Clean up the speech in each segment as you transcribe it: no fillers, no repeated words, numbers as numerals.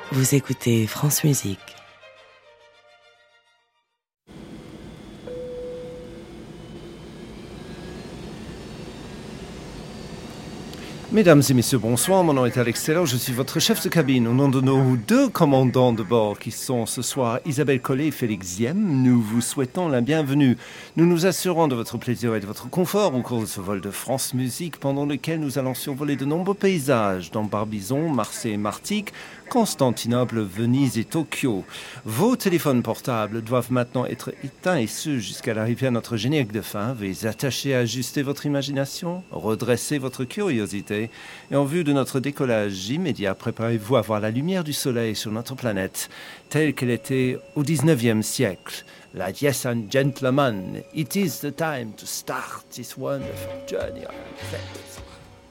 Vous écoutez France Musique. Mesdames et messieurs, bonsoir, mon nom est Alex Taylor, je suis votre chef de cabine. Au nom de nos deux commandants de bord qui sont ce soir Isabelle Collet et Félix Ziem, nous vous souhaitons la bienvenue. Nous nous assurons de votre plaisir et de votre confort au cours de ce vol de France Musique pendant lequel nous allons survoler de nombreux paysages dans Barbizon, Marseille et Martigues, Constantinople, Venise et Tokyo. Vos téléphones portables doivent maintenant être éteints et ce jusqu'à l'arrivée à notre générique de fin. Veuillez attacher à ajuster votre imagination, redresser votre curiosité et en vue de notre décollage immédiat, préparez-vous à voir la lumière du soleil sur notre planète telle qu'elle était au XIXe siècle. Ladies and gentlemen, it is the time to start this wonderful journey on Earth.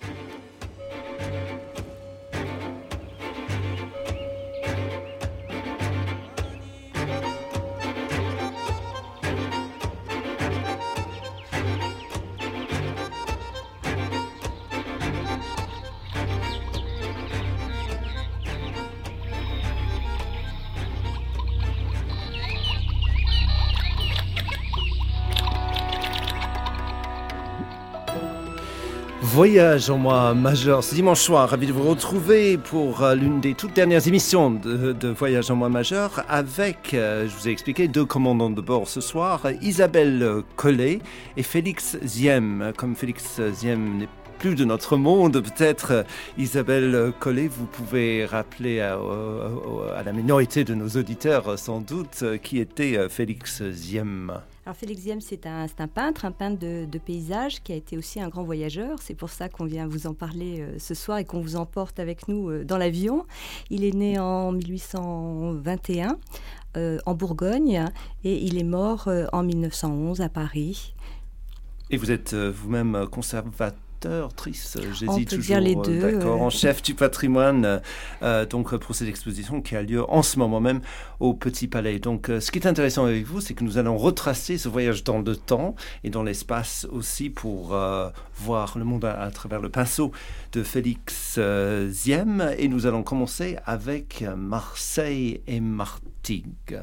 Voyage en moi majeur, ce dimanche soir, ravi de vous retrouver pour l'une des toutes dernières émissions de Voyage en moi majeur avec, je vous ai expliqué, deux commandants de bord ce soir, Isabelle Collet et Félix Ziem. Comme Félix Ziem n'est plus de notre monde, peut-être Isabelle Collet, vous pouvez rappeler à la minorité de nos auditeurs sans doute qui était Félix Ziem. Alors Félix Ziem, c'est un peintre de paysage qui a été aussi un grand voyageur. C'est pour ça qu'on vient vous en parler ce soir et qu'on vous emporte avec nous dans l'avion. Il est né en 1821 en Bourgogne et il est mort en 1911 à Paris. Et vous êtes vous-même conservatrice, j'hésite On peut toujours, dire les deux, d'accord, en chef du patrimoine donc pour cette exposition qui a lieu en ce moment même au Petit Palais. Donc ce qui est intéressant avec vous, c'est que nous allons retracer ce voyage dans le temps et dans l'espace aussi pour voir le monde à travers le pinceau de Félix Ziem, et nous allons commencer avec Marseille et Martigues.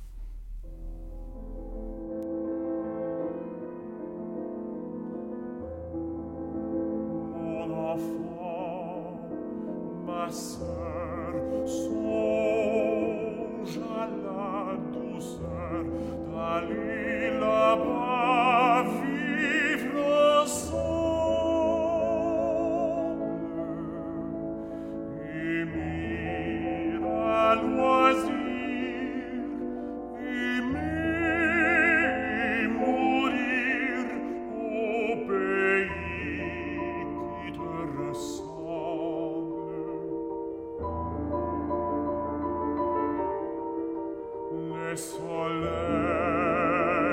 Ma sœur, songe à la douceur d'aller là-bas vivre ensemble, aimer à loisir, aimer mourir au pays qui te ressemble. Le soleil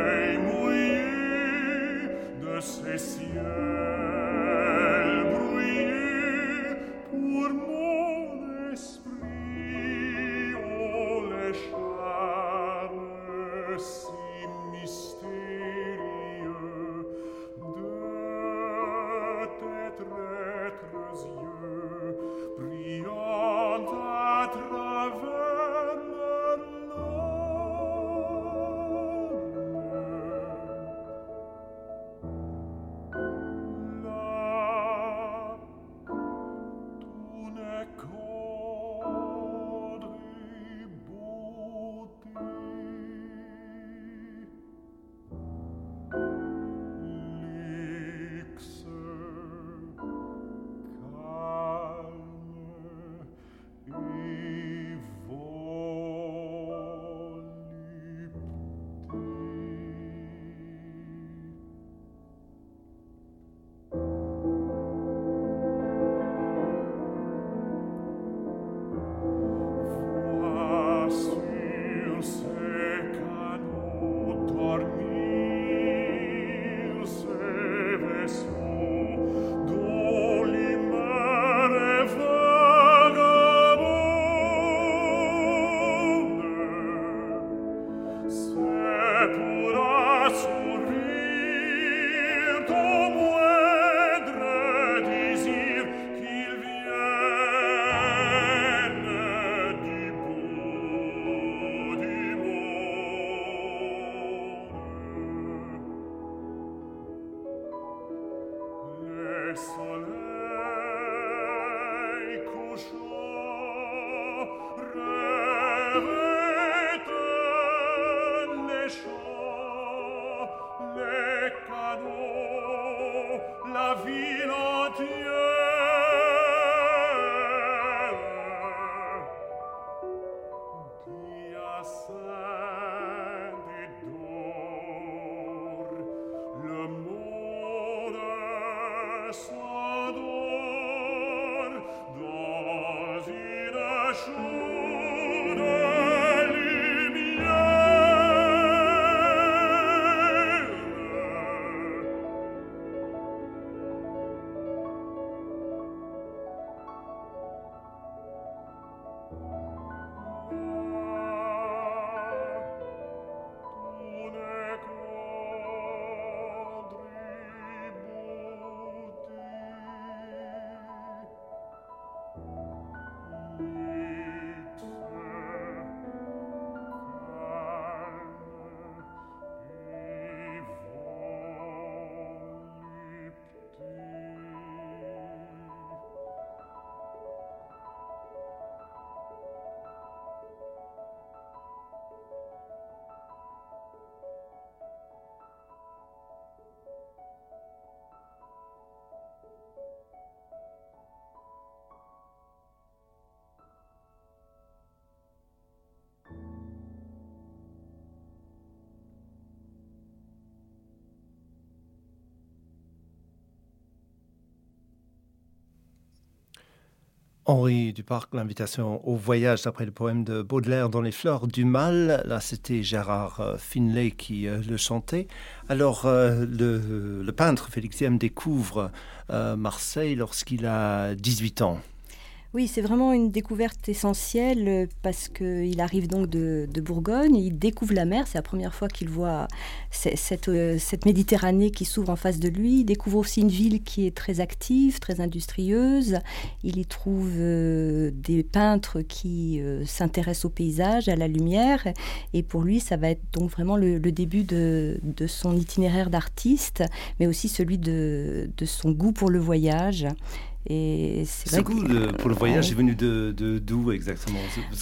Henri Duparc, l'invitation au voyage d'après le poème de Baudelaire dans les fleurs du mal. Là, c'était Gérard Finlay qui le chantait. Alors, le peintre Félix Diem découvre Marseille lorsqu'il a 18 ans. Oui, c'est vraiment une découverte essentielle parce qu'il arrive donc de Bourgogne, il découvre la mer, c'est la première fois qu'il voit cette Méditerranée qui s'ouvre en face de lui. Il découvre aussi une ville qui est très active, très industrieuse. Il y trouve des peintres qui s'intéressent au paysage, à la lumière. Et pour lui, ça va être donc vraiment le début de son itinéraire d'artiste, mais aussi celui de son goût pour le voyage. Et c'est Ce vrai goût pour le voyage est venu d'où exactement?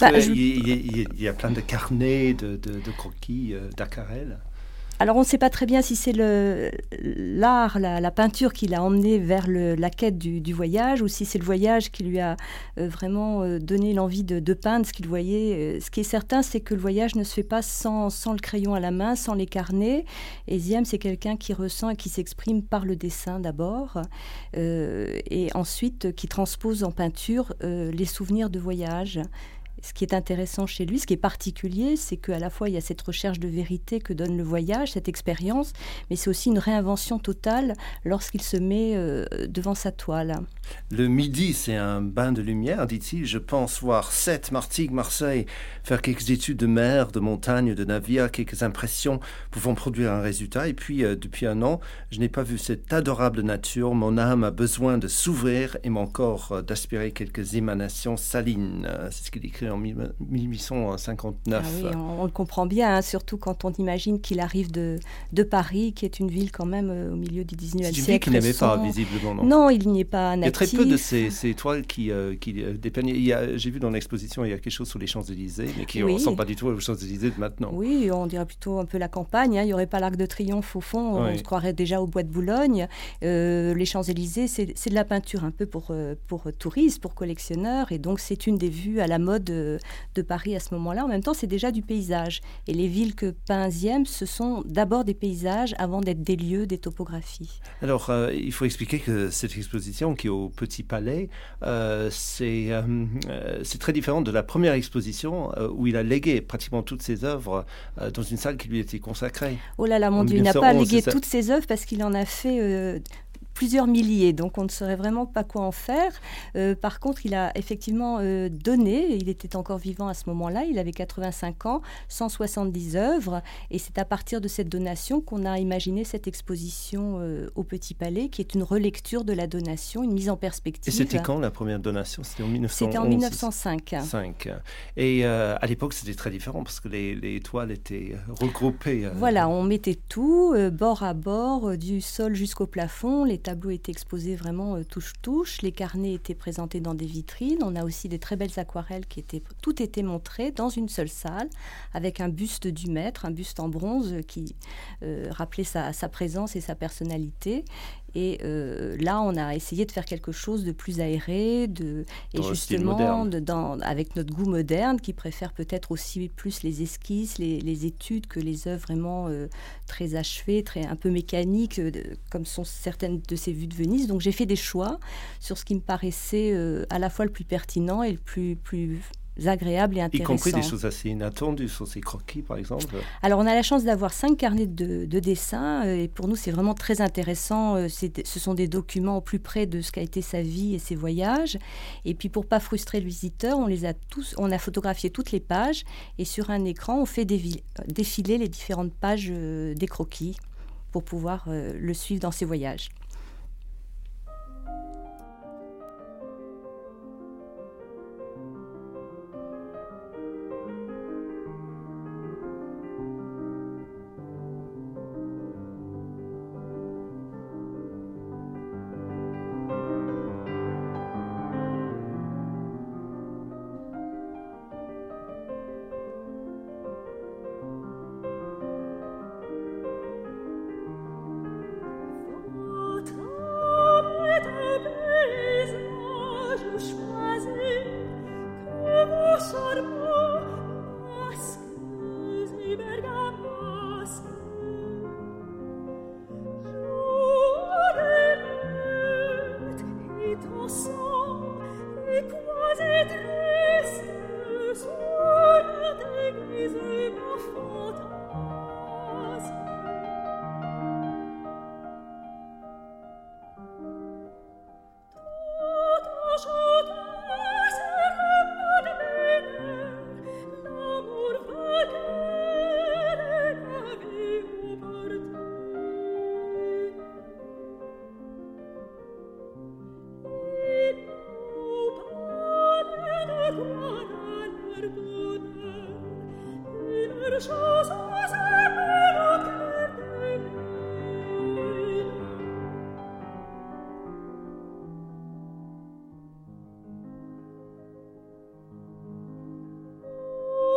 Il y a plein de carnets, de croquis, d'aquarelles. Alors on ne sait pas très bien si c'est l'art, la peinture qui l'a emmené vers la quête du voyage ou si c'est le voyage qui lui a vraiment donné l'envie de peindre ce qu'il voyait. Ce qui est certain, c'est que le voyage ne se fait pas sans le crayon à la main, sans les carnets. Et Diem, c'est quelqu'un qui ressent et qui s'exprime par le dessin d'abord et ensuite qui transpose en peinture les souvenirs de voyage. Ce qui est intéressant chez lui, ce qui est particulier, c'est qu'à la fois il y a cette recherche de vérité que donne le voyage, cette expérience, mais c'est aussi une réinvention totale lorsqu'il se met devant sa toile. Le midi, c'est un bain de lumière, dit-il. Je pense voir Sète, Martigues, Marseille, faire quelques études de mer, de montagne, de navire, quelques impressions pouvant produire un résultat. Et puis, depuis un an, je n'ai pas vu cette adorable nature. Mon âme a besoin de s'ouvrir et mon corps d'aspirer quelques émanations salines. C'est ce qu'il écrit en 1859. Ah oui, on le comprend bien, hein, surtout quand on imagine qu'il arrive de Paris, qui est une ville quand même au milieu du 19e siècle. C'est une ville qu'il n'aimait pas, visiblement, non? Non, il n'y est pas natif. Il y a très peu de ces toiles qui dépeignaient. J'ai vu dans l'exposition, il y a quelque chose sur les Champs-Élysées, mais qui ne ressemble pas du tout aux Champs-Élysées de maintenant. Oui, on dirait plutôt un peu la campagne. Hein. Il n'y aurait pas l'Arc de Triomphe au fond, on se croirait déjà au Bois de Boulogne. Les Champs-Élysées, c'est de la peinture un peu pour touristes, pour collectionneurs, et donc c'est une des vues à la mode de Paris à ce moment-là. En même temps, c'est déjà du paysage. Et les villes que peint Diem, ce sont d'abord des paysages avant d'être des lieux, des topographies. Alors, il faut expliquer que cette exposition qui est au Petit Palais, c'est très différent de la première exposition où il a légué pratiquement toutes ses œuvres dans une salle qui lui était consacrée. Oh là là, mon Dieu, il n'a pas légué toutes ses œuvres parce qu'il en a fait plusieurs milliers, donc on ne saurait vraiment pas quoi en faire. Par contre, il a effectivement donné, il était encore vivant à ce moment-là, il avait 85 ans, 170 œuvres, et c'est à partir de cette donation qu'on a imaginé cette exposition au Petit Palais, qui est une relecture de la donation, une mise en perspective. Et c'était quand la première donation? C'était en 1911. C'était en 1905. Et à l'époque, c'était très différent, parce que les toiles étaient regroupées. Voilà, on mettait tout, bord à bord, du sol jusqu'au plafond, les tableaux étaient exposés vraiment touche-touche. Les carnets étaient présentés dans des vitrines. On a aussi des très belles aquarelles tout était montré dans une seule salle avec un buste du maître, un buste en bronze qui rappelait sa présence et sa personnalité. Et là, on a essayé de faire quelque chose de plus aéré, et justement avec notre goût moderne, qui préfère peut-être aussi plus les esquisses, les études que les œuvres vraiment très achevées, un peu mécaniques, comme sont certaines de ces vues de Venise. Donc j'ai fait des choix sur ce qui me paraissait à la fois le plus pertinent et le plus agréable et intéressant. Y compris des choses assez inattendues sur ces croquis, par exemple. Alors, on a la chance d'avoir 5 carnets de dessin et pour nous, c'est vraiment très intéressant. Ce sont des documents au plus près de ce qu'a été sa vie et ses voyages. Et puis, pour pas frustrer le visiteur, on a photographié toutes les pages et sur un écran, on fait défiler les différentes pages des croquis pour pouvoir le suivre dans ses voyages.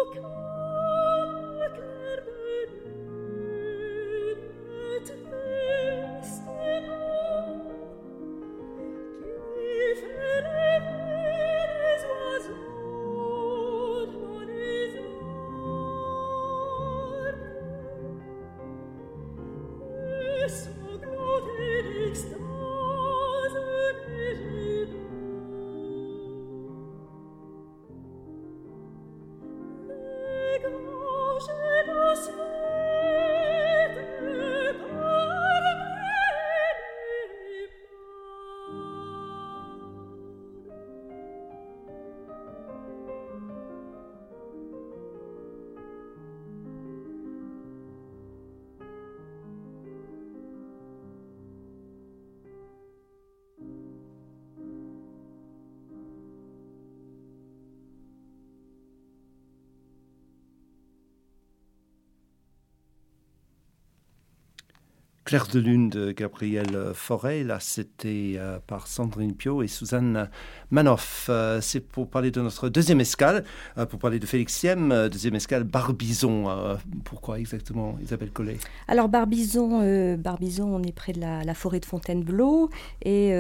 Clair de lune de Gabriel Fauré, là c'était par Sandrine Piot et Suzanne Manoff. C'est pour parler de notre deuxième escale, pour parler de Félix Siem, deuxième escale Barbizon. Pourquoi exactement, Isabelle Collet? Alors Barbizon, on est près de la forêt de Fontainebleau et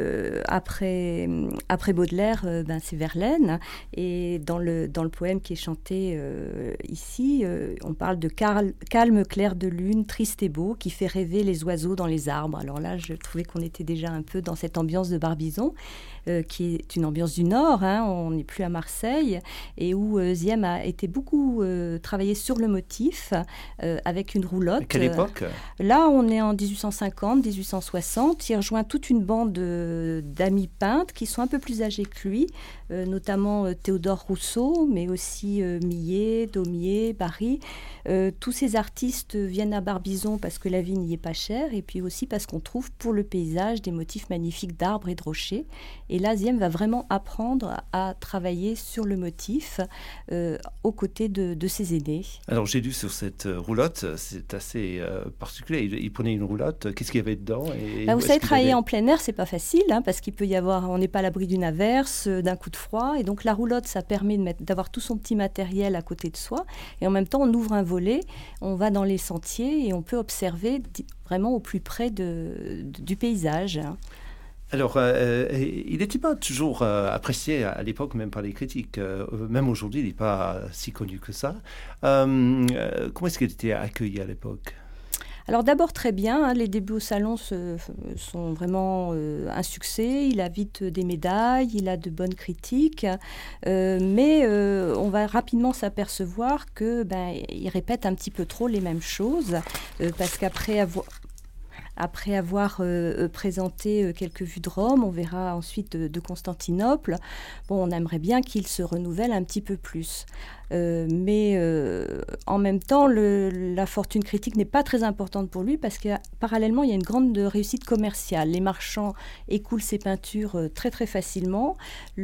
après Baudelaire, c'est Verlaine. Et dans le poème qui est chanté ici, on parle de calme clair de lune, triste et beau, qui fait rêver les oiseaux dans les arbres. Alors là, je trouvais qu'on était déjà un peu dans cette ambiance de Barbizon, qui est une ambiance du Nord, on n'est plus à Marseille, et où Siem a été beaucoup travaillé sur le motif, avec une roulotte. À quelle époque? Là, on est en 1850, 1860. Il rejoint toute une bande d'amis peintres qui sont un peu plus âgés que lui, notamment Théodore Rousseau, mais aussi Millet, Daumier, Barry. Tous ces artistes viennent à Barbizon parce que la vie n'y est pas chère, et puis aussi parce qu'on trouve pour le paysage des motifs magnifiques d'arbres et de rochers. Et là, Siem va vraiment apprendre à travailler sur le motif aux côtés de ses aînés. Alors j'ai lu sur cette roulotte, c'est assez particulier. Il prenait une roulotte, qu'est-ce qu'il y avait dedans? Vous savez, travailler en plein air, c'est pas facile, parce qu'il peut y avoir, on n'est pas à l'abri d'une averse, d'un coup de froid, et donc la roulotte, ça permet d'avoir tout son petit matériel à côté de soi, et en même temps, on ouvre un volet, on va dans les sentiers et on peut observer vraiment au plus près du paysage. Alors, il n'était pas toujours apprécié à l'époque, même par les critiques. Même aujourd'hui, il n'est pas si connu que ça. Comment est-ce qu'il était accueilli à l'époque? Alors d'abord très bien, les débuts au salon sont vraiment un succès, il a vite des médailles, il a de bonnes critiques, mais on va rapidement s'apercevoir qu'il répète un petit peu trop les mêmes choses, parce qu'après avoir présenté quelques vues de Rome, on verra ensuite de Constantinople, on aimerait bien qu'il se renouvelle un petit peu plus. Mais en même temps, la fortune critique n'est pas très importante pour lui parce que parallèlement, il y a une grande réussite commerciale. Les marchands écoulent ses peintures très très facilement.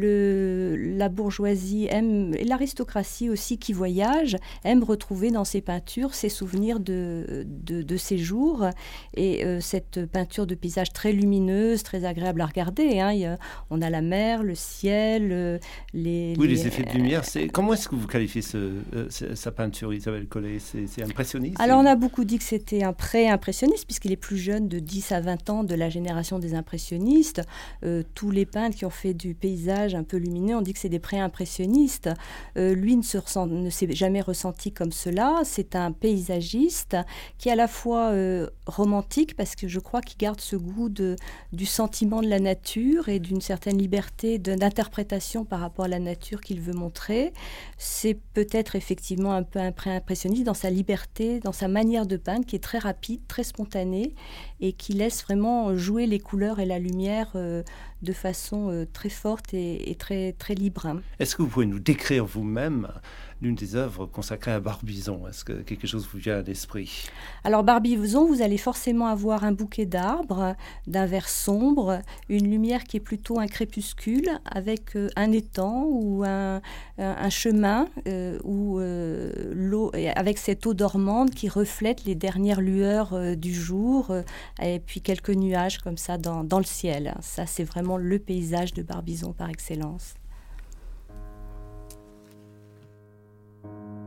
La bourgeoisie aime, et l'aristocratie aussi qui voyage, aime retrouver dans ses peintures ses souvenirs de séjour. Et cette peinture de paysage très lumineuse, très agréable à regarder. On a la mer, le ciel, les effets de lumière. Comment est-ce que vous qualifiez sa peinture, Isabelle Collet? C'est impressionniste? Alors, on a beaucoup dit que c'était un pré-impressionniste, puisqu'il est plus jeune de 10 à 20 ans de la génération des impressionnistes. Tous les peintres qui ont fait du paysage un peu lumineux, on dit que c'est des pré-impressionnistes. Lui ne s'est jamais ressenti comme cela. C'est un paysagiste qui est à la fois romantique, parce que je crois qu'il garde ce goût du sentiment de la nature et d'une certaine liberté d'interprétation par rapport à la nature qu'il veut montrer. C'est peut-être effectivement un peu impressionniste dans sa liberté, dans sa manière de peindre qui est très rapide, très spontanée et qui laisse vraiment jouer les couleurs et la lumière de façon très forte et très, très libre. Est-ce que vous pouvez nous décrire vous-même l'une des œuvres consacrées à Barbizon? Est-ce que quelque chose vous vient à l'esprit? Alors Barbizon, vous allez forcément avoir un bouquet d'arbres, d'un vert sombre, une lumière qui est plutôt un crépuscule, avec un étang ou un chemin où l'eau, avec cette eau dormante qui reflète les dernières lueurs du jour, et puis quelques nuages comme ça dans le ciel. Ça, c'est vraiment le paysage de Barbizon par excellence.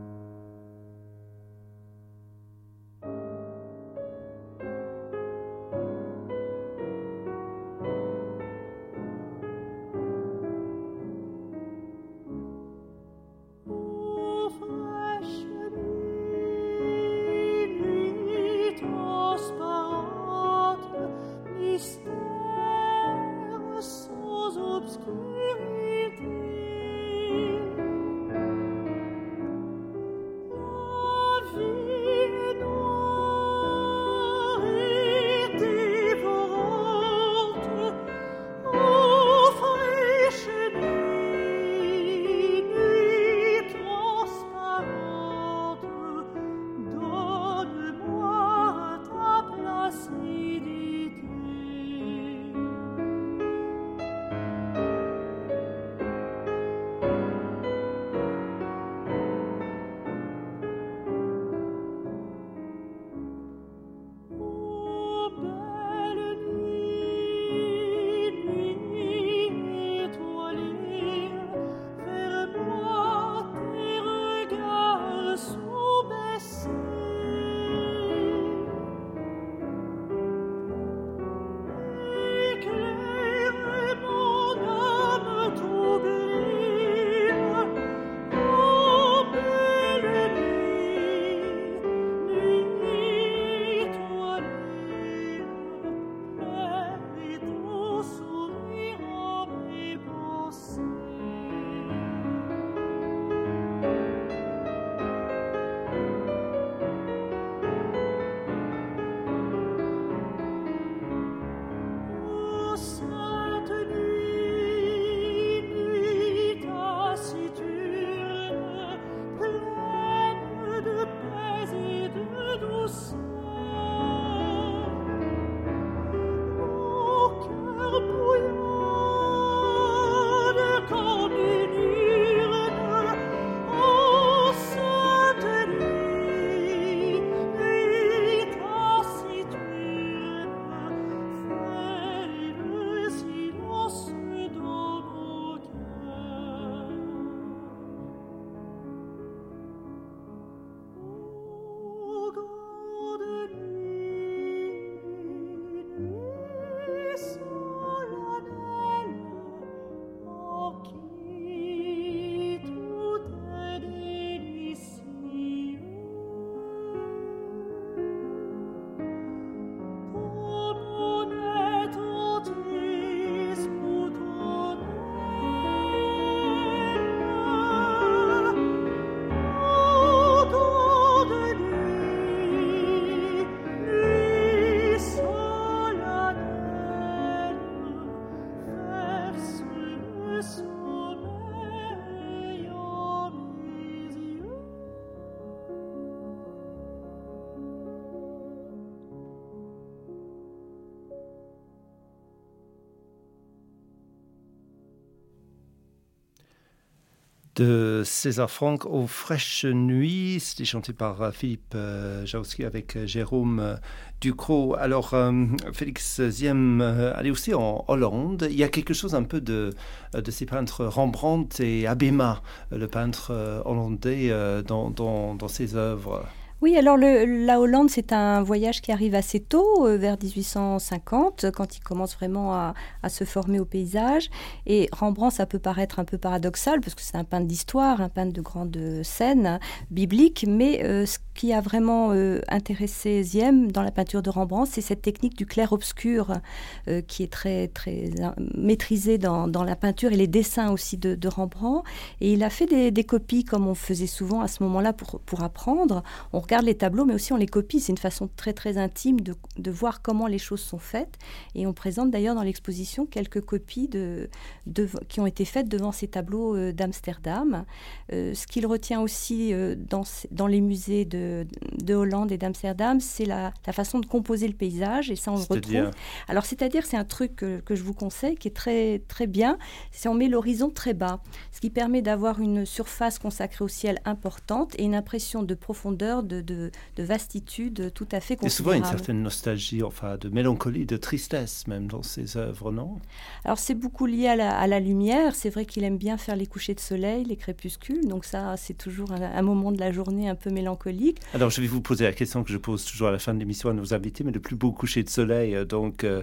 de César Franck aux fraîches nuits. C'était chanté par Philippe Jaworski avec Jérôme Ducrot. Alors, Félix Ziem allait aussi en Hollande. Il y a quelque chose un peu de ces peintres Rembrandt et Abema, le peintre hollandais, dans ses œuvres. Oui, alors la Hollande, c'est un voyage qui arrive assez tôt, vers 1850, quand il commence vraiment à se former au paysage. Et Rembrandt, ça peut paraître un peu paradoxal, parce que c'est un peintre d'histoire, un peintre de grandes scènes bibliques, mais ce qui a vraiment intéressé Ziem dans la peinture de Rembrandt, c'est cette technique du clair-obscur qui est très, très maîtrisée dans la peinture et les dessins aussi de Rembrandt. Et il a fait des copies, comme on faisait souvent à ce moment-là pour apprendre. On regarde les tableaux, mais aussi on les copie. C'est une façon très, très intime de voir comment les choses sont faites. Et on présente d'ailleurs dans l'exposition quelques copies qui ont été faites devant ces tableaux d'Amsterdam. Ce qu'il retient aussi dans les musées de Hollande et d'Amsterdam, c'est la façon de composer le paysage. Et ça, on le retrouve. Alors, c'est-à-dire, c'est un truc que je vous conseille, qui est très, très bien. C'est on met l'horizon très bas, ce qui permet d'avoir une surface consacrée au ciel importante et une impression de profondeur, de vastitude tout à fait considérable. Et souvent une certaine nostalgie, enfin de mélancolie, de tristesse même dans ses œuvres, non? Alors c'est beaucoup lié à la lumière. C'est vrai qu'il aime bien faire les couchers de soleil, les crépuscules. Donc ça, c'est toujours un moment de la journée un peu mélancolique. Alors je vais vous poser la question que je pose toujours à la fin de l'émission à nos invités, mais le plus beau coucher de soleil de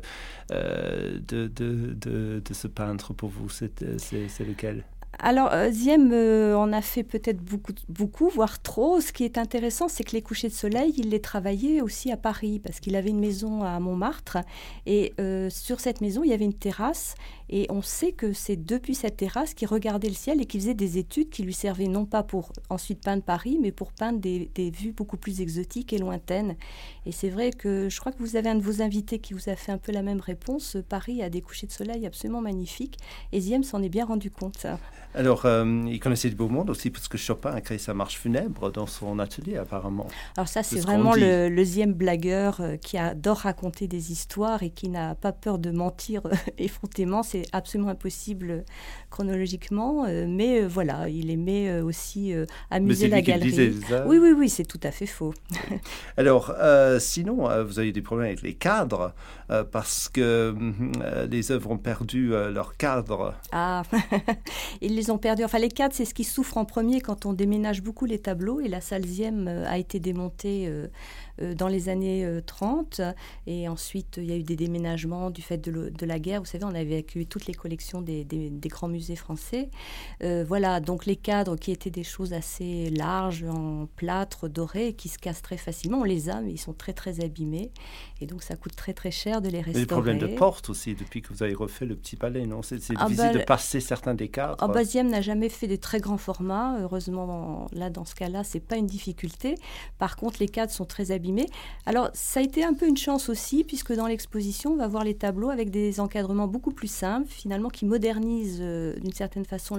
ce peintre pour vous, c'est lequel? Alors, Ziem en a fait peut-être beaucoup, voire trop. Ce qui est intéressant, c'est que les couchers de soleil, il les travaillait aussi à Paris, parce qu'il avait une maison à Montmartre. Et sur cette maison, il y avait une terrasse. Et on sait que c'est depuis cette terrasse qu'il regardait le ciel et qu'il faisait des études qui lui servaient non pas pour ensuite peindre Paris, mais pour peindre des vues beaucoup plus exotiques et lointaines. Et c'est vrai que je crois que vous avez un de vos invités qui vous a fait un peu la même réponse. Paris a des couchers de soleil absolument magnifiques. Et Ziem s'en est bien rendu compte. Alors, il connaissait du beau monde aussi, parce que Chopin a créé sa marche funèbre dans son atelier, apparemment. Alors ça, c'est vraiment le Ziem blagueur qui adore raconter des histoires et qui n'a pas peur de mentir effrontément. C'est absolument impossible chronologiquement, mais voilà, il aimait aussi amuser la galerie. Disait ça. Oui, c'est tout à fait faux. Alors, sinon, vous avez des problèmes avec les cadres, parce que les œuvres ont perdu leur cadre. Ah, ils les ont perdus. Enfin, les cadres, c'est ce qui souffre en premier quand on déménage beaucoup les tableaux. Et la salle Ziem a été démontée dans les années 30. Et ensuite, il y a eu des déménagements du fait de la guerre. Vous savez, on avait évacué toutes les collections des grands musées français. Voilà, donc les cadres qui étaient des choses assez larges, en plâtre, doré, qui se cassent très facilement. On les a, mais ils sont très, très abîmés. Et donc, ça coûte très, très cher de les restaurer. Des problèmes de porte aussi, depuis que vous avez refait le Petit Palais, non? C'est difficile de passer certains des cadres. Ziem n'a jamais fait des très grands formats. Heureusement, là, dans ce cas-là, c'est pas une difficulté. Par contre, les cadres sont très abîmés. Alors, ça a été un peu une chance aussi, puisque dans l'exposition, on va voir les tableaux avec des encadrements beaucoup plus simples, finalement, qui modernisent d'une certaine façon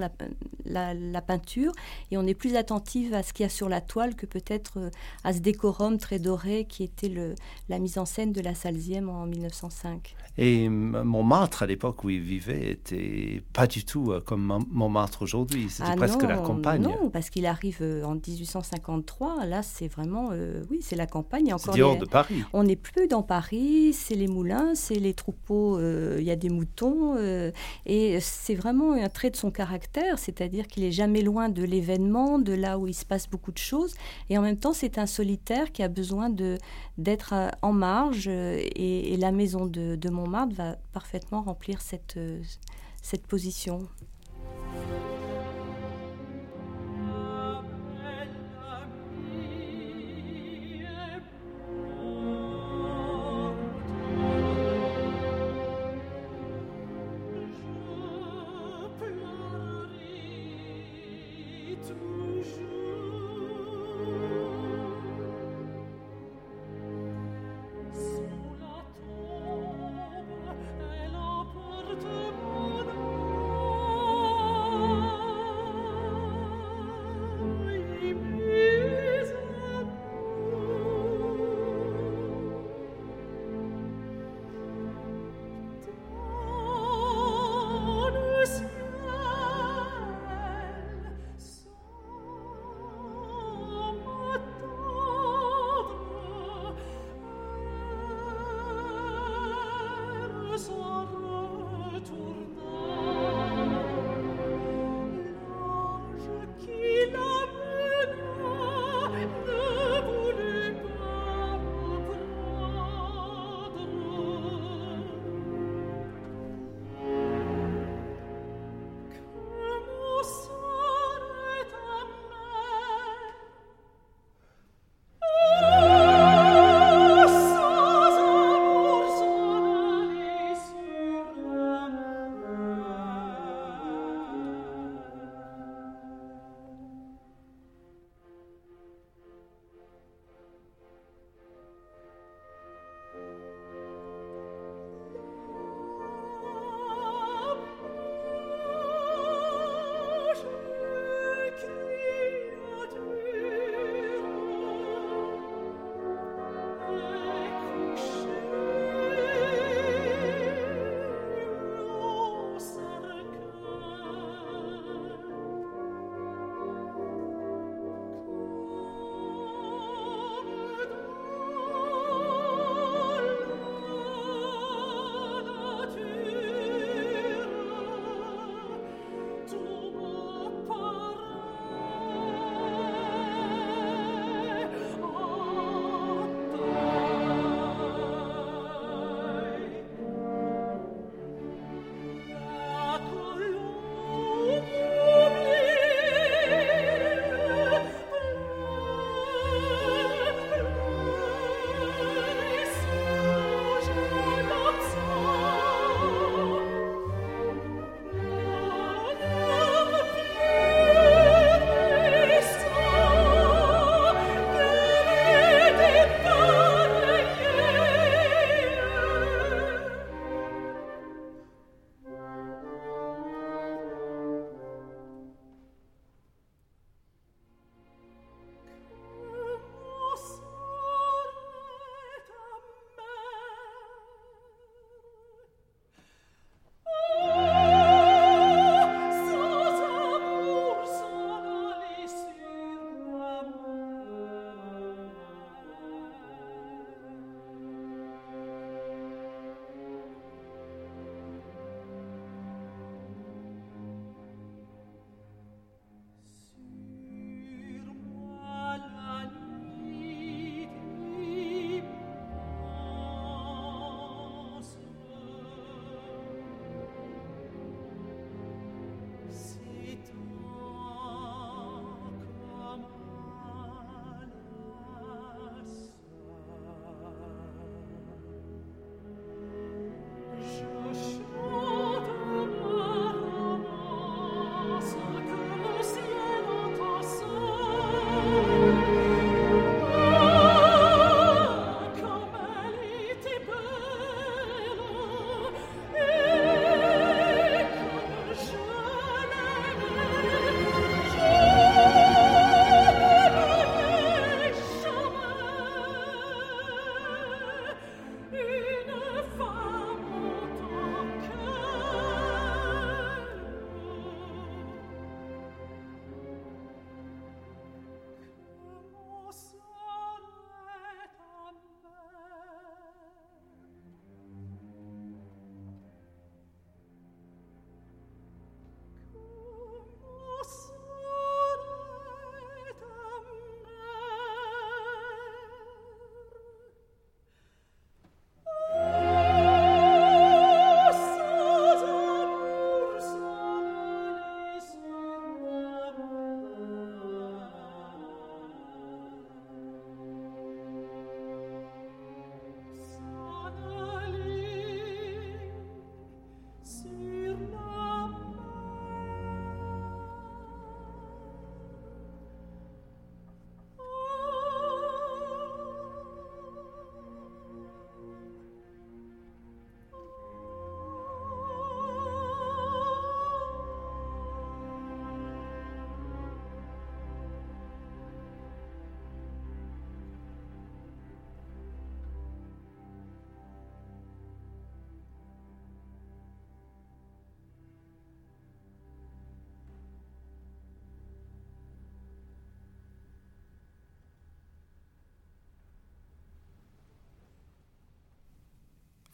la peinture. Et on est plus attentif à ce qu'il y a sur la toile que peut-être à ce décorum très doré qui était la mise en scène de la salle Ziem en 1905. Et Montmartre, à l'époque où il vivait, était pas du tout comme Montmartre aujourd'hui. C'était presque la campagne. Non, parce qu'il arrive en 1853. Là, c'est vraiment, oui, c'est la campagne. C'est hors de Paris. On n'est plus dans Paris. C'est les moulins, c'est les troupeaux. Il y a des moutons. Et c'est vraiment un trait de son caractère, c'est-à-dire qu'il est jamais loin de l'événement, de là où il se passe beaucoup de choses. Et en même temps, c'est un solitaire qui a besoin d'être en marge. Et la maison de Montmartre va parfaitement remplir cette position. Sous la tombe, elle emporte mon âme.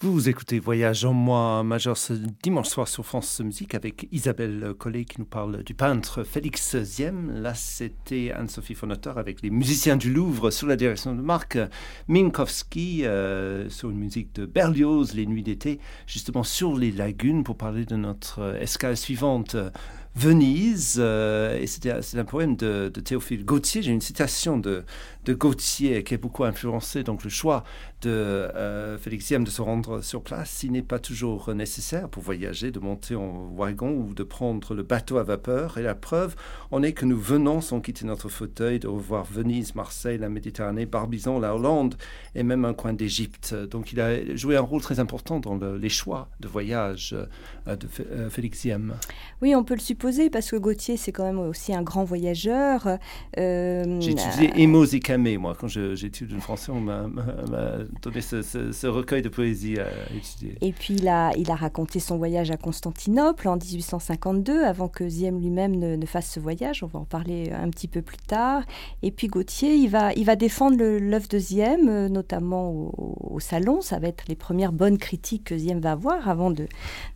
Vous écoutez Voyage en moi majeur ce dimanche soir sur France Musique avec Isabelle Collet qui nous parle du peintre Félix Ziem. Là, c'était Anne-Sophie Fonotter avec les musiciens du Louvre sous la direction de Marc Minkowski sur une musique de Berlioz, Les Nuits d'été, justement sur les lagunes pour parler de notre escale suivante. Venise, et c'est un poème de Théophile Gautier. J'ai une citation de Gautier qui a beaucoup influencé donc le choix de Félix Ziem de se rendre sur place. Il n'est pas toujours nécessaire pour voyager de monter en wagon ou de prendre le bateau à vapeur. Et la preuve en est que nous venons sans quitter notre fauteuil de revoir Venise, Marseille, la Méditerranée, Barbizon, la Hollande et même un coin d'Égypte. Donc il a joué un rôle très important dans les choix de voyage de Félix Ziem. Oui, on peut le supposer parce que Gautier, c'est quand même aussi un grand voyageur. J'ai étudié Émos et Camée, moi. Quand j'étudie le français, on m'a donné ce recueil de poésie à étudier. Et puis, il a raconté son voyage à Constantinople en 1852, avant que Ziem lui-même ne fasse ce voyage. On va en parler un petit peu plus tard. Et puis, Gautier, il va défendre l'œuvre de Ziem, notamment au Salon. Ça va être les premières bonnes critiques que Ziem va avoir avant de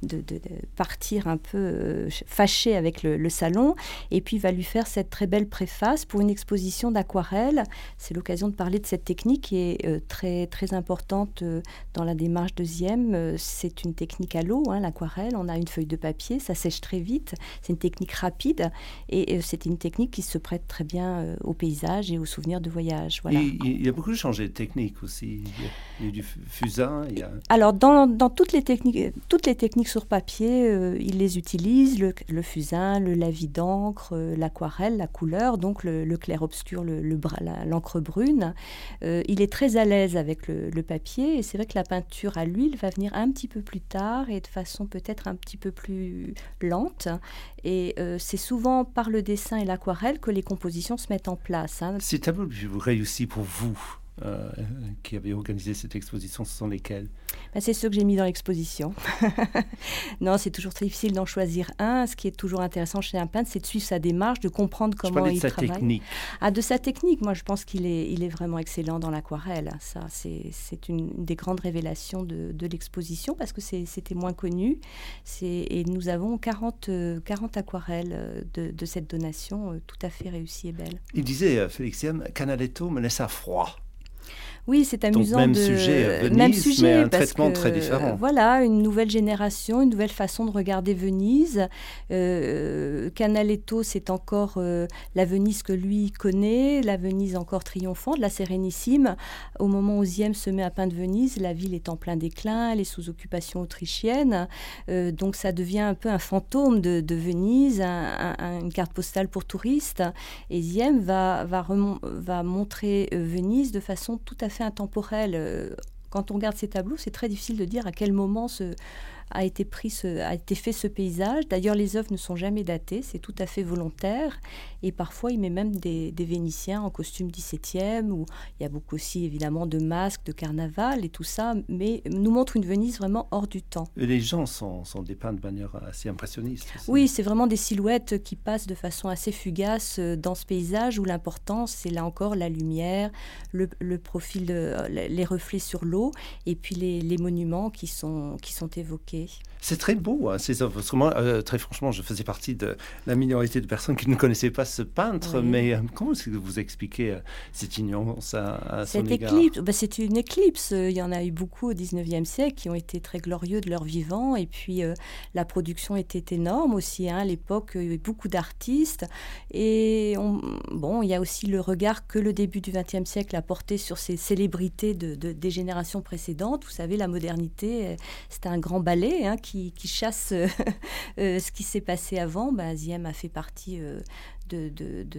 partir un peu fâché avec le Salon, et puis il va lui faire cette très belle préface pour une exposition d'aquarelle. C'est l'occasion de parler de cette technique qui est très, très importante dans la démarche de Ziem. C'est une technique à l'eau, l'aquarelle. On a une feuille de papier, ça sèche très vite. C'est une technique rapide, et c'est une technique qui se prête très bien au paysage et aux souvenirs de voyage. Voilà. Il a beaucoup changé de technique aussi. Il y a eu du fusain. Alors, dans toutes les techniques sur papier, il les utilise, le fusain, le lavis d'encre, l'aquarelle, la couleur, donc le clair-obscur, l'encre brune. Il est très à l'aise avec le papier, et c'est vrai que la peinture à l'huile va venir un petit peu plus tard et de façon peut-être un petit peu plus lente. Et c'est souvent par le dessin et l'aquarelle que les compositions se mettent en place. Ces tableaux les plus réussis pour vous qui avez organisé cette exposition, ce sont lesquels? C'est ceux que j'ai mis dans l'exposition. Non, c'est toujours très difficile d'en choisir un. Ce qui est toujours intéressant chez un peintre, c'est de suivre sa démarche, de comprendre comment il travaille. Je parlais de sa technique. De sa technique, moi je pense qu'il est vraiment excellent dans l'aquarelle. Ça, c'est une des grandes révélations de l'exposition parce que c'était moins connu. Et nous avons 40 aquarelles de cette donation tout à fait réussie et belle. Il disait, Félix Ziem, Canaletto me laissa froid. Oui, c'est amusant. Donc, même sujet, mais un traitement très différent. Voilà, une nouvelle génération, une nouvelle façon de regarder Venise. Canaletto, c'est encore la Venise que lui connaît, la Venise encore triomphante, la Sérénissime. Au moment où Ziem se met à peindre Venise, la ville est en plein déclin, elle est sous occupation autrichienne. Donc ça devient un peu un fantôme de Venise, une carte postale pour touristes. Et Ziem va montrer Venise de façon tout à fait intemporelle. Quand on regarde ces tableaux, c'est très difficile de dire à quel moment a été fait ce paysage. D'ailleurs, les œuvres ne sont jamais datées, c'est tout à fait volontaire. Et parfois, il met même des Vénitiens en costume 17e, où il y a beaucoup aussi, évidemment, de masques, de carnaval et tout ça, mais nous montre une Venise vraiment hors du temps. Et les gens sont dépeints de manière assez impressionniste aussi. Oui, c'est vraiment des silhouettes qui passent de façon assez fugace dans ce paysage, où l'importance, c'est là encore la lumière, le profil, les reflets sur l'eau, et puis les monuments qui sont évoqués. C'est très beau, ces œuvres. Moi, très franchement, je faisais partie de la minorité de personnes qui ne connaissaient pas ce peintre. Oui. Mais comment est-ce que vous expliquez cette ignorance à son égard? C'est une éclipse. Il y en a eu beaucoup au XIXe siècle qui ont été très glorieux de leur vivant. Et puis, la production était énorme aussi. À l'époque, il y avait beaucoup d'artistes. Et il y a aussi le regard que le début du XXe siècle a porté sur ces célébrités des générations précédentes. Vous savez, la modernité, c'était un grand ballet qui chasse ce qui s'est passé avant. Ziem a fait partie de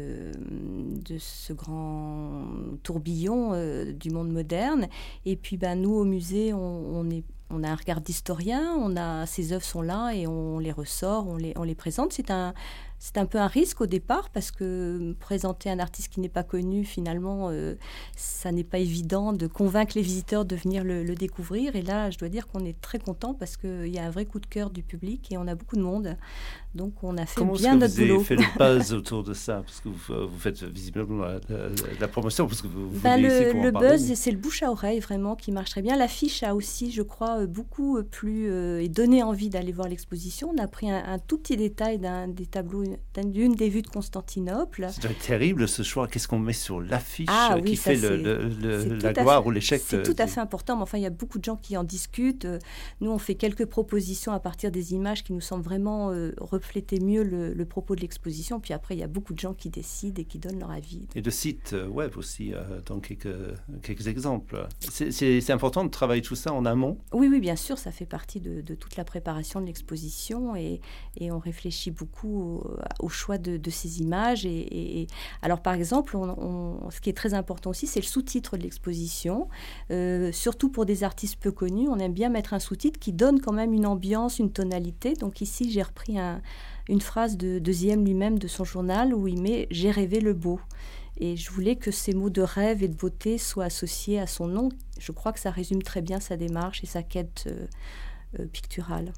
ce grand tourbillon du monde moderne. Et puis nous, au musée, on a un regard d'historien, ces œuvres sont là et on les ressort, on les présente. C'est un peu un risque au départ parce que présenter un artiste qui n'est pas connu, finalement, ça n'est pas évident de convaincre les visiteurs de venir le découvrir. Et là, je dois dire qu'on est très content parce qu'il y a un vrai coup de cœur du public et on a beaucoup de monde. Donc on a fait Comment bien notre est-ce que vous boulot. avez fait le buzz autour de ça? Parce que vous faites visiblement la promotion, parce que vous venez ici pour en Le parler. buzz, c'est le bouche à oreille vraiment qui marche très bien. L'affiche a aussi, je crois, beaucoup plu et donné envie d'aller voir l'exposition. On a pris un tout petit détail d'un des tableaux, d'une des vues de Constantinople. C'est doit être terrible ce choix. Qu'est-ce qu'on met sur l'affiche Oui, qui ça, fait la tout à gloire fait- ou l'échec? C'est tout à fait important, mais enfin, il y a beaucoup de gens qui en discutent. Nous, on fait quelques propositions à partir des images qui nous semblent vraiment refléter mieux le propos de l'exposition. Puis après, il y a beaucoup de gens qui décident et qui donnent leur avis. Et de sites web aussi, dans quelques exemples. C'est important de travailler tout ça en amont. Oui, bien sûr, ça fait partie de toute la préparation de l'exposition et on réfléchit beaucoup au choix de ces images. Alors, par exemple, ce qui est très important aussi, c'est le sous-titre de l'exposition. Surtout pour des artistes peu connus, on aime bien mettre un sous-titre qui donne quand même une ambiance, une tonalité. Donc ici, j'ai repris une phrase de Ziem lui-même de son journal où il met « J'ai rêvé le beau ». Et je voulais que ces mots de rêve et de beauté soient associés à son nom. Je crois que ça résume très bien sa démarche et sa quête picturale.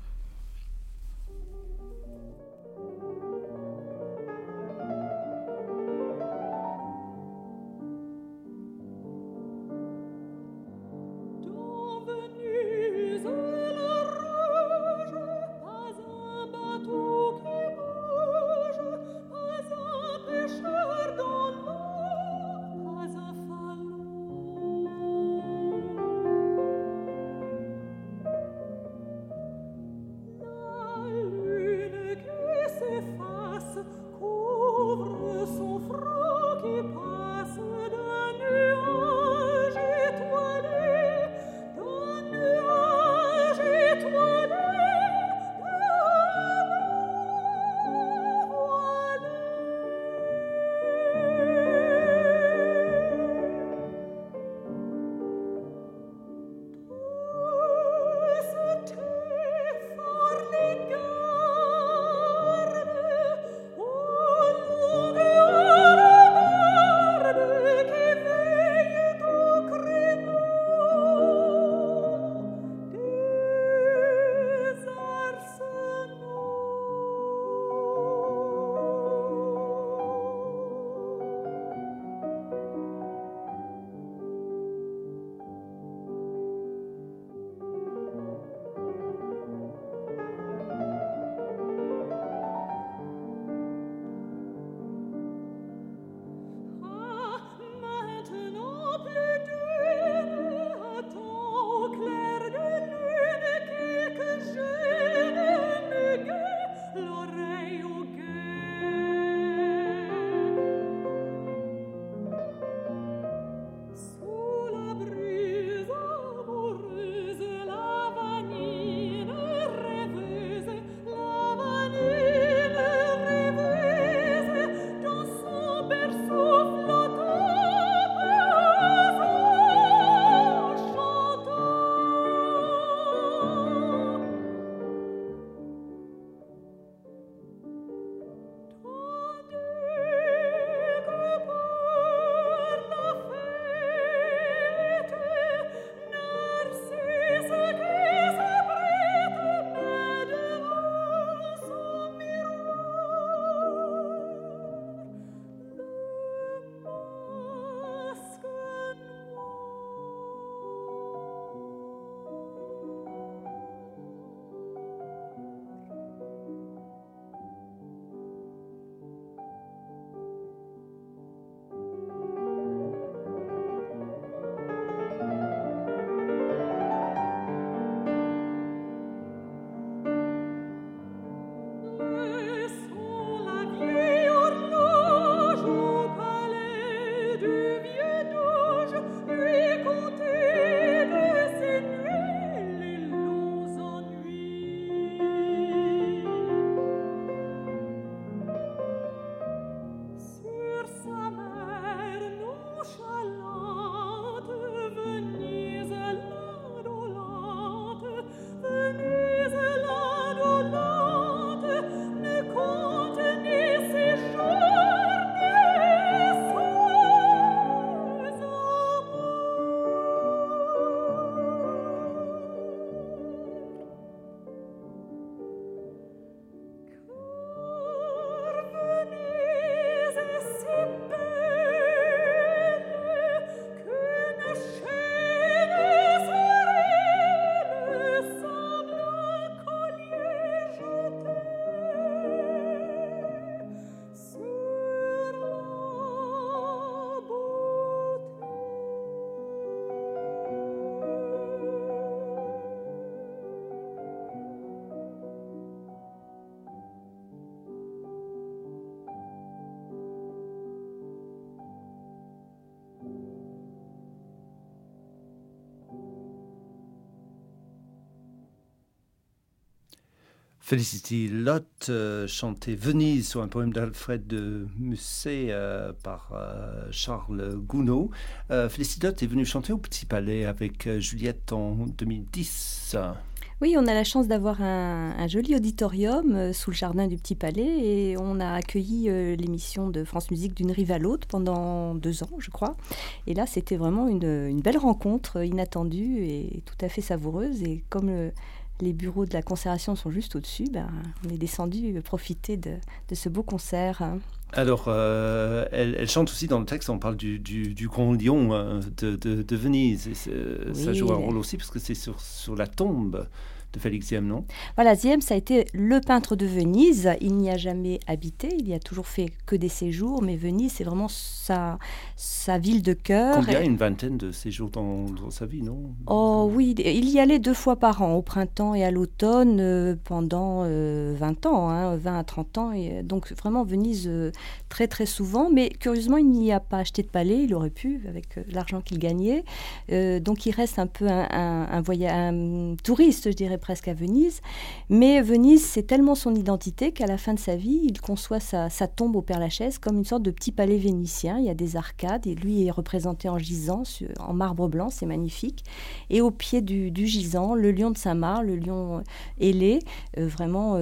Felicity Lott chantait Venise sur un poème d'Alfred de Musset par Charles Gounod. Felicity Lott est venue chanter au Petit Palais avec Juliette en 2010. Oui, on a la chance d'avoir un joli auditorium sous le jardin du Petit Palais et on a accueilli l'émission de France Musique d'une rive à l'autre pendant 2 ans, je crois. Et là, c'était vraiment une belle rencontre inattendue et tout à fait savoureuse. Et comme les bureaux de la conservation sont juste au-dessus, on est descendu profiter de ce beau concert. Alors, elle chante aussi dans le texte, on parle du Grand Lion de Venise. Et ça joue un rôle aussi parce que c'est sur la tombe de Félix Diem, non? Voilà, Diem, ça a été le peintre de Venise. Il n'y a jamais habité, il n'y a toujours fait que des séjours, mais Venise, c'est vraiment sa ville de cœur. Combien? Une vingtaine de séjours dans sa vie, non? Oh oui, il y allait 2 fois par an, au printemps et à l'automne, pendant 20 ans, 20 à 30 ans. Et donc vraiment Venise très très souvent, mais curieusement, il n'y a pas acheté de palais, il aurait pu avec l'argent qu'il gagnait. Donc il reste un peu un touriste, je dirais, presque à Venise. Mais Venise, c'est tellement son identité qu'à la fin de sa vie, il conçoit sa tombe au Père-Lachaise comme une sorte de petit palais vénitien. Il y a des arcades et lui est représenté en gisant, en marbre blanc, c'est magnifique. Et au pied du gisant, le lion de Saint-Marc, le lion ailé, vraiment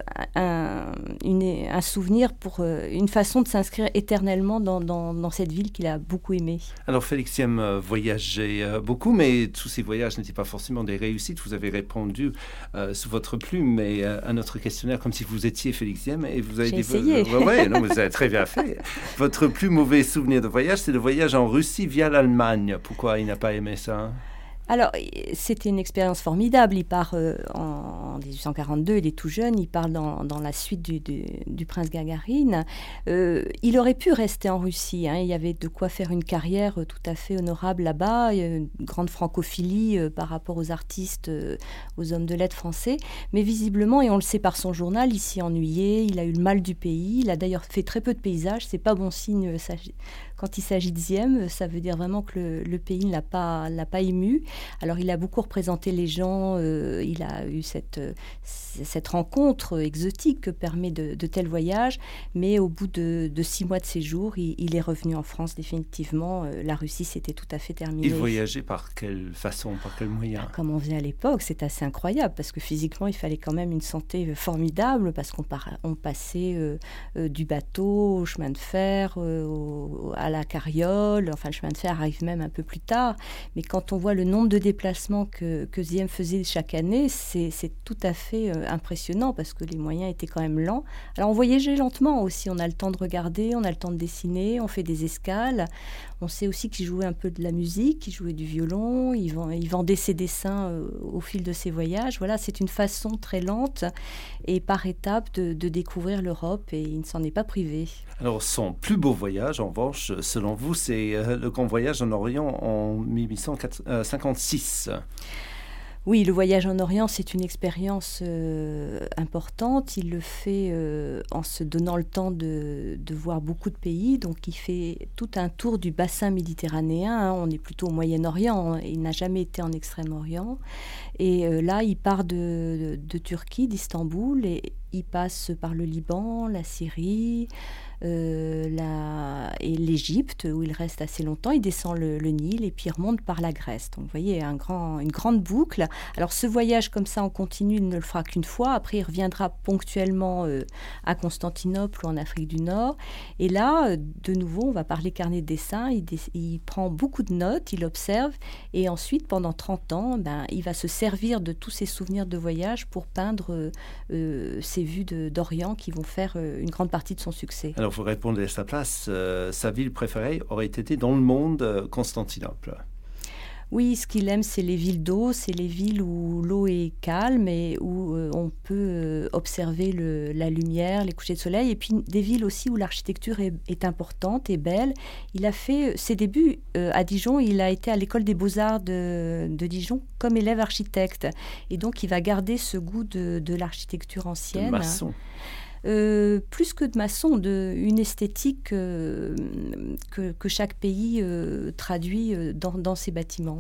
un souvenir pour une façon de s'inscrire éternellement dans cette ville qu'il a beaucoup aimée. Alors Félix Diem voyageait beaucoup, mais tous ces voyages n'étaient pas forcément des réussites. Vous avez répondu sous votre plume mais à notre questionnaire comme si vous étiez Félix Diem et vous avez J'ai essayé. Non, vous avez très bien fait. Votre plus mauvais souvenir de voyage, c'est le voyage en Russie via l'Allemagne. Pourquoi il n'a pas aimé ça? Alors, c'était une expérience formidable. Il part en 1842, il est tout jeune, il part dans la suite du prince Gagarine. Il aurait pu rester en Russie, il y avait de quoi faire une carrière tout à fait honorable là-bas, une grande francophilie par rapport aux artistes, aux hommes de lettres français. Mais visiblement, et on le sait par son journal, il s'y ennuyait, il a eu le mal du pays, il a d'ailleurs fait très peu de paysages, c'est pas bon signe ça. Quand il s'agit de Diem, ça veut dire vraiment que le pays ne l'a pas ému. Alors, il a beaucoup représenté les gens, il a eu cette rencontre exotique que permet de tels voyages, mais au bout de 6 mois de séjour, il est revenu en France définitivement. La Russie, c'était tout à fait terminé. Il voyageait par quelle façon, par quel moyen? Comme on faisait à l'époque, c'est assez incroyable, parce que physiquement, il fallait quand même une santé formidable, parce qu'on passait du bateau au chemin de fer, à la carriole. Enfin, le chemin de fer arrive même un peu plus tard. Mais quand on voit le nombre de déplacements que Diem faisait chaque année, c'est tout à fait impressionnant parce que les moyens étaient quand même lents. Alors, on voyageait lentement aussi. On a le temps de regarder, on a le temps de dessiner, on fait des escales. On sait aussi qu'il jouait un peu de la musique, qu'il jouait du violon, il vendait ses dessins au fil de ses voyages. Voilà, c'est une façon très lente et par étapes de découvrir l'Europe et il ne s'en est pas privé. Alors, son plus beau voyage, en revanche, selon vous, c'est le grand voyage en Orient en 1856. Oui, le voyage en Orient, c'est une expérience importante. Il le fait en se donnant le temps de voir beaucoup de pays. Donc, il fait tout un tour du bassin méditerranéen. On est plutôt au Moyen-Orient. Il n'a jamais été en Extrême-Orient. Et là, il part de Turquie, d'Istanbul, et il passe par le Liban, la Syrie, et l'Égypte, où il reste assez longtemps. Il descend le Nil et puis il remonte par la Grèce. Donc, vous voyez, une grande boucle. Alors, ce voyage comme ça en continu, il ne le fera qu'une fois. Après, il reviendra ponctuellement à Constantinople ou en Afrique du Nord. Et là, de nouveau, on va parler carnet de dessin. Il prend beaucoup de notes, il observe. Et ensuite, pendant 30 ans, il va se servir de tous ses souvenirs de voyage pour peindre ses vues d'Orient qui vont faire une grande partie de son succès. Alors, vous répondez à sa place, sa ville préférée aurait été dans le monde Constantinople. Oui, ce qu'il aime, c'est les villes d'eau, c'est les villes où l'eau est calme et où on peut observer la lumière, les couchers de soleil, et puis des villes aussi où l'architecture est importante et belle. Il a fait ses débuts à Dijon, il a été à l'école des beaux-arts de Dijon comme élève architecte. Et donc, il va garder ce goût de l'architecture ancienne. De maçon. Plus que de maçon, une esthétique que chaque pays traduit dans ses bâtiments.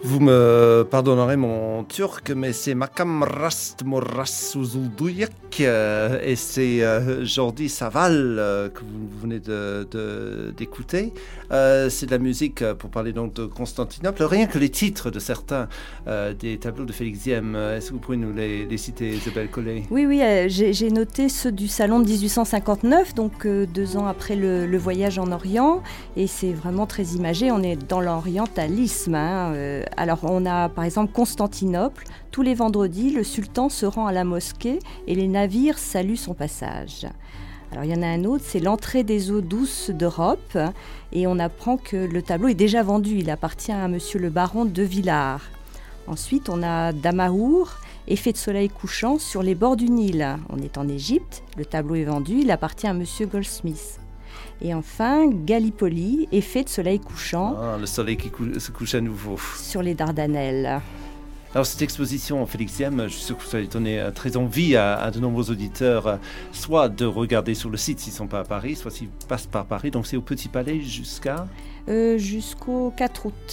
Vous me pardonnerez mon turc, mais c'est Makam Rast Moras Uzulduyak et c'est Jordi Savall que vous venez d'écouter. C'est de la musique pour parler donc de Constantinople. Rien que les titres de certains des tableaux de Félix Diem, est-ce que vous pouvez nous les citer, Isabelle Collet? Oui, j'ai noté ceux du salon de 1859, donc 2 ans après le voyage en Orient, et c'est vraiment très imagé, on est dans l'orientalisme. Alors on a par exemple Constantinople, tous les vendredis, le sultan se rend à la mosquée et les navires saluent son passage. Alors il y en a un autre, c'est l'entrée des eaux douces d'Europe, et on apprend que le tableau est déjà vendu, il appartient à monsieur le baron de Villars. Ensuite on a Damaour, effet de soleil couchant sur les bords du Nil. On est en Égypte, le tableau est vendu, il appartient à monsieur Goldsmith. Et enfin, Gallipoli, effet de soleil couchant. Le soleil qui se couche à nouveau. Sur les Dardanelles. Alors cette exposition Félix Diem, je suis sûr que ça va donner très envie à de nombreux auditeurs, soit de regarder sur le site s'ils ne sont pas à Paris, soit s'ils passent par Paris. Donc c'est au Petit Palais jusqu'au 4 août.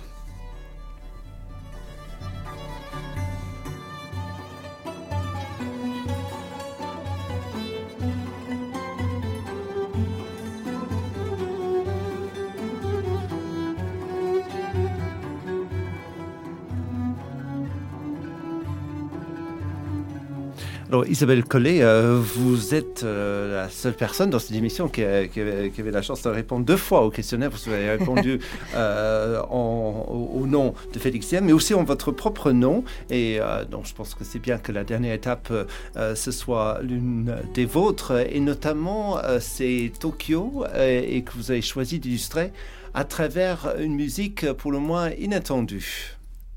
Alors Isabelle Collet, vous êtes la seule personne dans cette émission qui avait la chance de répondre 2 fois au questionnaire. Vous avez répondu au nom de Félix Diem, mais aussi en votre propre nom. Et donc je pense que c'est bien que la dernière étape, ce soit l'une des vôtres. Et notamment, c'est Tokyo, et que vous avez choisi d'illustrer à travers une musique pour le moins inattendue.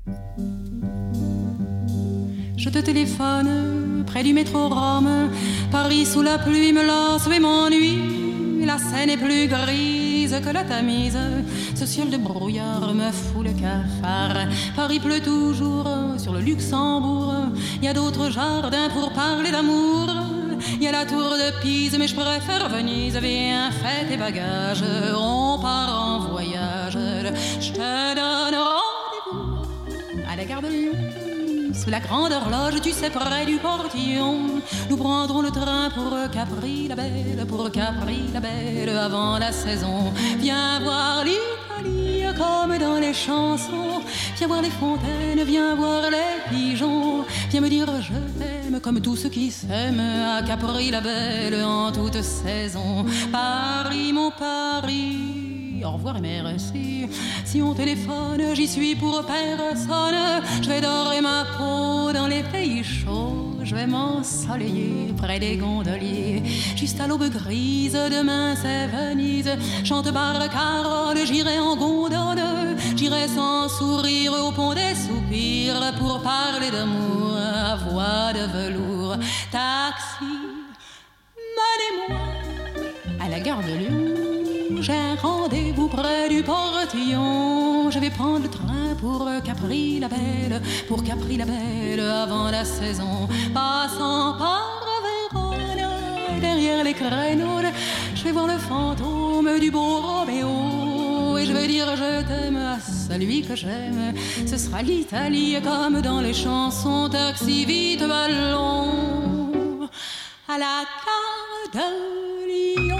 Je te téléphone près du métro Rome. Paris sous la pluie me lasse et m'ennuie. La Seine est plus grise que la Tamise. Ce ciel de brouillard me fout le cafard. Paris pleut toujours sur le Luxembourg. Il y a d'autres jardins pour parler d'amour. Il y a la tour de Pise, mais je préfère Venise. Viens, fais tes bagages, on part en voyage. Je te donne rendez-vous à la gare de Lyon. Sous la grande horloge, tu sais, près du portillon. Nous prendrons le train pour Capri la Belle, avant la saison. Viens voir l'Italie comme dans les chansons. Viens voir les fontaines, viens voir les pigeons. Viens me dire je t'aime comme tous ceux qui s'aiment à Capri la Belle en toute saison. Paris, mon Paris. Au revoir et merci. Si on téléphone, j'y suis pour personne. Je vais dorer ma peau dans les pays chauds. Je vais m'ensoleiller près des gondoliers. Juste à l'aube grise, demain c'est Venise. Chante Barcarolle, j'irai en gondole. J'irai sans sourire au pont des soupirs pour parler d'amour à voix de velours. Taxi, menez-moi à la gare de Lyon. J'ai un rendez-vous près du portillon. Je vais prendre le train pour Capri la Belle, avant la saison. Passant par Vérone, derrière les créneaux, je vais voir le fantôme du beau Roméo. Et je vais dire je t'aime à celui que j'aime. Ce sera l'Italie comme dans les chansons. Taxi, vite, ballon à la gare de Lyon.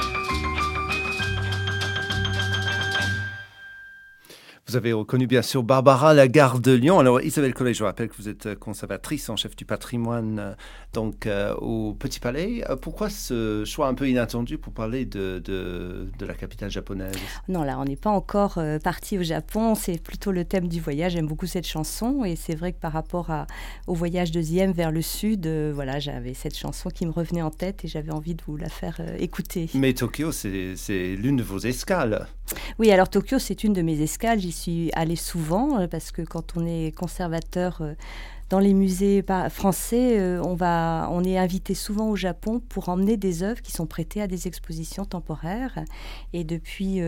Vous avez reconnu bien sûr Barbara, la gare de Lyon. Alors Isabelle Collet, je rappelle que vous êtes conservatrice en chef du patrimoine donc au Petit Palais. Pourquoi ce choix un peu inattendu pour parler de la capitale japonaise? Non, là on n'est pas encore parti au Japon, c'est plutôt le thème du voyage. J'aime beaucoup cette chanson et c'est vrai que par rapport au voyage de Diem vers le sud, voilà, j'avais cette chanson qui me revenait en tête et j'avais envie de vous la faire écouter. Mais Tokyo, c'est l'une de vos escales. Oui, alors Tokyo, c'est une de mes escales. J'y suis allée souvent parce que quand on est conservateur dans les musées français, on est invité souvent au Japon pour emmener des œuvres qui sont prêtées à des expositions temporaires. Et depuis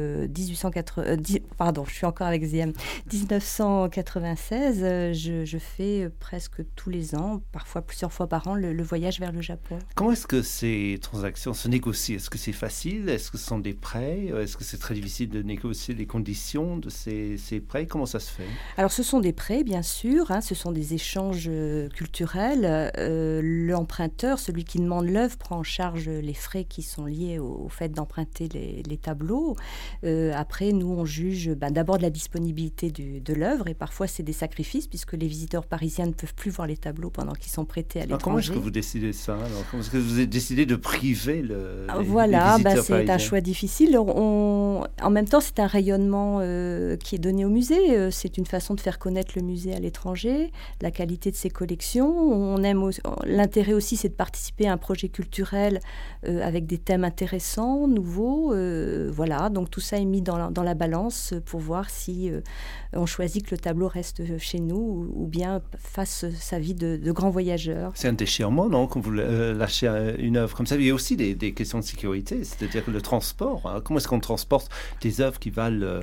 1996, je fais presque tous les ans, parfois plusieurs fois par an, le voyage vers le Japon. Comment est-ce que ces transactions se négocient? Est-ce que c'est facile? Est-ce que ce sont des prêts? Est-ce que c'est très difficile de négocier les conditions de ces prêts? Comment ça se fait? Alors, ce sont des prêts, bien sûr, ce sont des échanges culturels. L'emprunteur, celui qui demande l'œuvre, prend en charge les frais qui sont liés au fait d'emprunter les tableaux. Après, nous, on juge d'abord de la disponibilité de l'œuvre, et parfois, c'est des sacrifices, puisque les visiteurs parisiens ne peuvent plus voir les tableaux pendant qu'ils sont prêtés à l'étranger. Comment est-ce que vous décidez ça? Comment est-ce que vous avez décidé de priver les Voilà, visiteurs c'est parisiens? un choix difficile. En même temps, c'est un rayonnement qui est donné au musée. C'est une façon de faire connaître le musée à l'étranger, la qualité de ses collections. L'intérêt aussi, c'est de participer à un projet culturel avec des thèmes intéressants, nouveaux. Voilà, donc tout ça est mis dans la balance pour voir si on choisit que le tableau reste chez nous ou bien fasse sa vie de grand voyageur. C'est un déchirement, non, quand vous lâchez une œuvre comme ça? Il y a aussi des questions de sécurité, c'est-à-dire le transport. Comment est-ce qu'on transporte des œuvres qui valent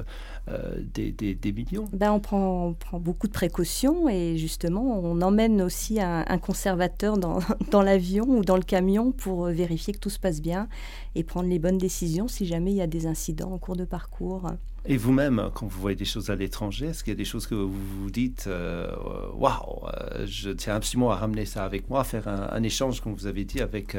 des millions? On prend beaucoup de précautions, et justement, on emmène aussi un conservateur dans l'avion ou dans le camion pour vérifier que tout se passe bien et prendre les bonnes décisions si jamais il y a des incidents en cours de parcours. Et vous-même, quand vous voyez des choses à l'étranger, est-ce qu'il y a des choses que vous vous dites waouh, je tiens absolument à ramener ça avec moi, à faire un échange, comme vous avez dit, avec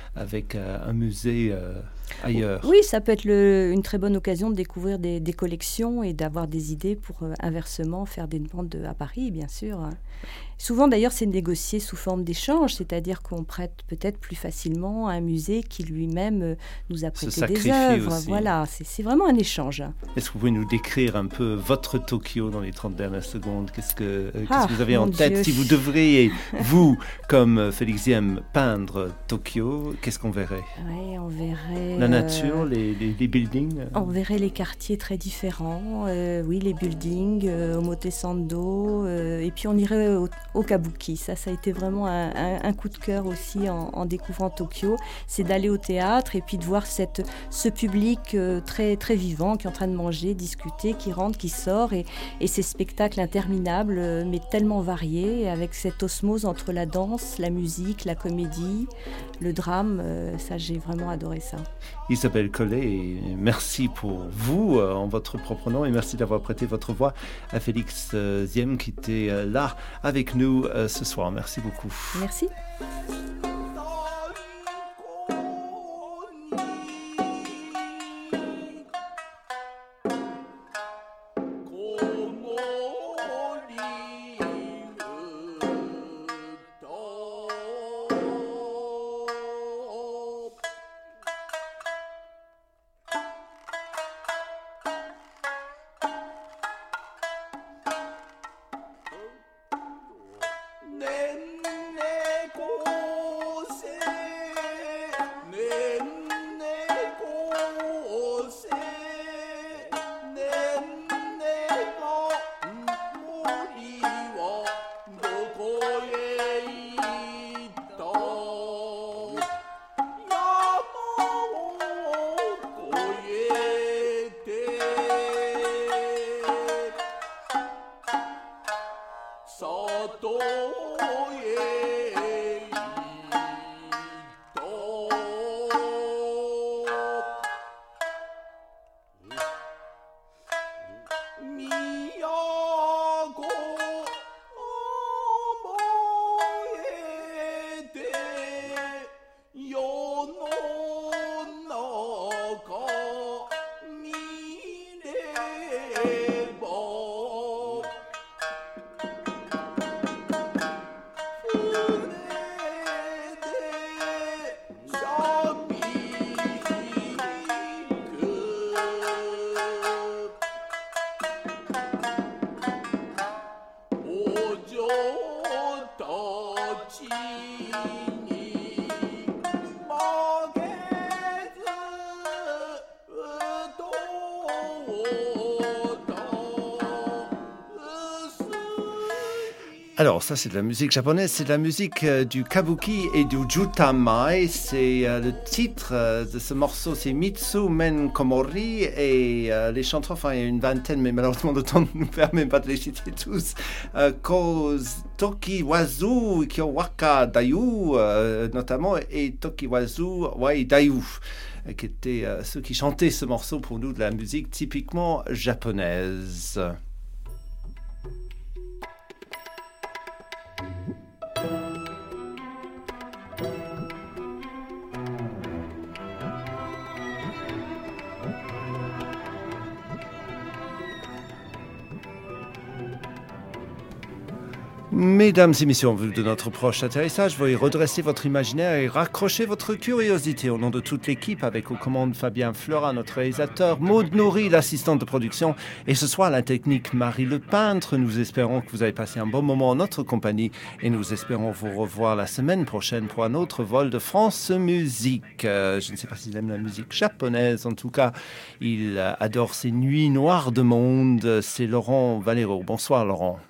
un musée ailleurs? Oui, ça peut être une très bonne occasion de découvrir des collections et d'avoir des idées pour inversement faire des demandes à Paris, bien sûr. Souvent, d'ailleurs, c'est négocié sous forme d'échange, c'est-à-dire qu'on prête peut-être plus facilement à un musée qui lui-même nous a prêté des œuvres. Aussi. Voilà, c'est vraiment un échange. Est-ce que vous pouvez nous décrire un peu votre Tokyo dans les 30 dernières secondes? Qu'est-ce que vous avez en tête? Dieu. Si vous devriez, vous, comme Félix Diem, peindre Tokyo, qu'est-ce qu'on verrait? Oui, on verrait... La nature, les buildings? On verrait les quartiers très différents, oui, les buildings, Omotesando, et puis on irait au Kabuki. Ça a été vraiment un coup de cœur aussi en découvrant Tokyo. C'est d'aller au théâtre et puis de voir ce public très, très vivant qui est en train de manger, discuter, qui rentre, qui sort, et ces spectacles interminables, mais tellement variés, avec cette osmose entre la danse, la musique, la comédie, le drame. Ça, j'ai vraiment adoré ça. Isabelle Collet, merci pour vous en votre propre nom, et merci d'avoir prêté votre voix à Félix Diem qui était là avec nous ce soir. Merci beaucoup. Merci. 내 Alors, ça, c'est de la musique japonaise. C'est de la musique du kabuki et du jutamai. C'est le titre de ce morceau, c'est Mitsu Men Komori. Et les chanteurs, enfin, il y a une vingtaine, mais malheureusement, le temps ne nous permet pas de les citer tous. Tokiwazu Kyowaka Dayu, notamment, et Tokiwazu Wai Dayu, qui étaient ceux qui chantaient ce morceau pour nous de la musique typiquement japonaise. Mesdames et messieurs, en vue de notre proche atterrissage, veuillez redresser votre imaginaire et raccrocher votre curiosité. Au nom de toute l'équipe, avec aux commandes Fabien Fleurat, notre réalisateur, Maud Nourri, l'assistante de production, et ce soir la technique Marie Le Peintre. Nous espérons que vous avez passé un bon moment en notre compagnie et nous espérons vous revoir la semaine prochaine pour un autre vol de France Musique. Je ne sais pas s'il aime la musique japonaise, en tout cas, il adore ces nuits noires de monde. C'est Laurent Valero. Bonsoir Laurent.